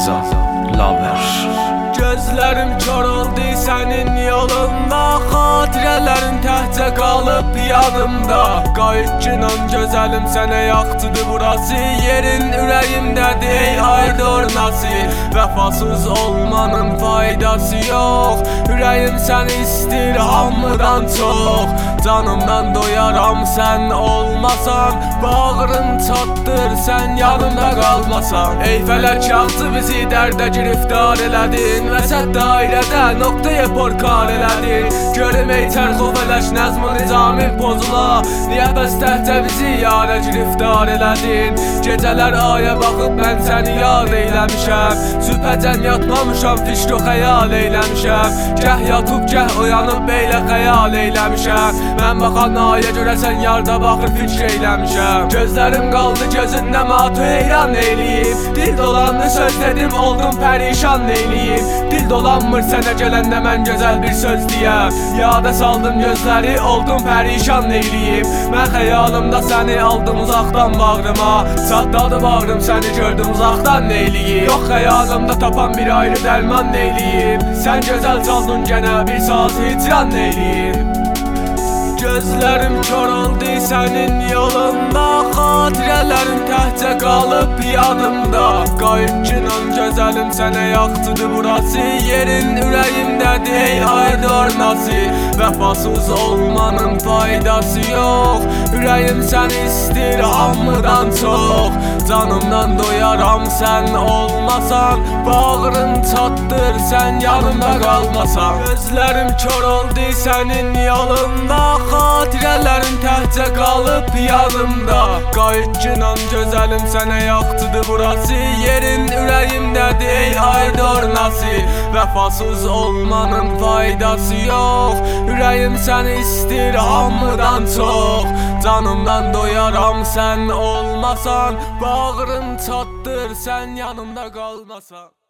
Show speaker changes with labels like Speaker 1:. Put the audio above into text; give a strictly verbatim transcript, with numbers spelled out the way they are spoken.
Speaker 1: Rıza Laver.
Speaker 2: Gözlərim kör oldu sənin yolunda, xatirələrin təhcə qalıb yadımda. Qayıtçınan gözəlim sənə yaxtıdır burası, yerin ürəyimdədir ey aydır nasıl. Vəfasız olmanın faydası yox, ürəyim səni istir hamıdan çox. Canımdan doyaram sən olmasan, bağrın çatdır sən yanımda qalmasan. Ey fələk yaxçı bizi dərdə giriftar elədin, vəsət dairədə noqtaya porkar elədin. Görüm ey çərxo fələş nəzm-i nizamin pozula, niyə bəs təhcə bizi yarə giriftar elədin. Gecələr aya baxıb mən səni yad eyləmişəm, sübhəcən yatmamışam fikr o xəyal eyləmişəm. Gəh yatıb gəh oyanıb beylə xəyal eyləmişəm, mən baxan aya görəsən yarda baxır fikr eyləmişəm. Gözlərim qaldı gözündən matı heyran eyləyib, dil dolandı söz dedim oldum pərişan eyləyib. Dil dolanmır sənə gələndə mən gözəl bir söz deyəm, yada saldım gözləri oldum pərişan eyləyib. Mən xəyalımda səni aldım uzaqdan bağrıma, çatladı bağrım səni gördüm uzaqdan neyləyib. Yox xəyalımda tapan bir ayrı dərman neyləyib, sən gözəl çaldın gənə bir saz hicran neyləyib. Gözlərim kör oldu sənin yolunda, xatirələrin təhcə qalıb yadımda. Qayıtçınan gözəlim sənə yaxtıdır burası, yerin ürəyimdədir ey aydır nasıl. Vəfasız olmanın faydası yox, ürəyim səni istir hamıdan çox. Canımdan doyaram sən olmasan, bağrın çatdır sən yanımda qalmasan. Gözlərim kör oldu sənin yolunda, xatirələrin təhcə qalıb yanımda. Qayıtçınan gözəlim sənə yaxtıdır burası, yerin ürəyimdədir ey aydır nasıl. Vəfasız olmanın faydası yox, ürəyim səni istir hamıdan çox. Canımdan doyaram sən olmasan, bağrın çatdır sən yanımda qalmasan.